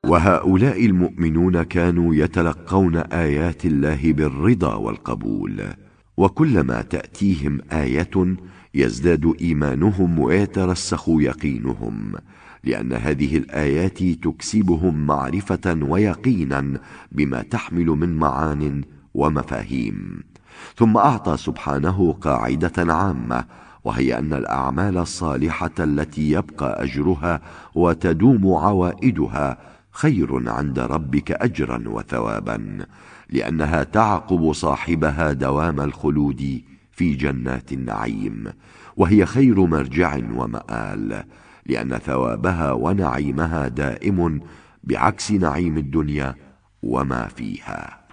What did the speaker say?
وهؤلاء المؤمنون كانوا يتلقون آيات الله بالرضا والقبول، وكلما تأتيهم آية يزداد إيمانهم ويترسخ يقينهم، لأن هذه الآيات تكسبهم معرفة ويقينا بما تحمل من معان ومفاهيم. ثم أعطى سبحانه قاعدة عامة، وهي أن الأعمال الصالحة التي يبقى أجرها وتدوم عوائدها خير عند ربك أجرا وثوابا، لأنها تعقب صاحبها دوام الخلود في جنات النعيم، وهي خير مرجع ومآل، لأن ثوابها ونعيمها دائم بعكس نعيم الدنيا وما فيها.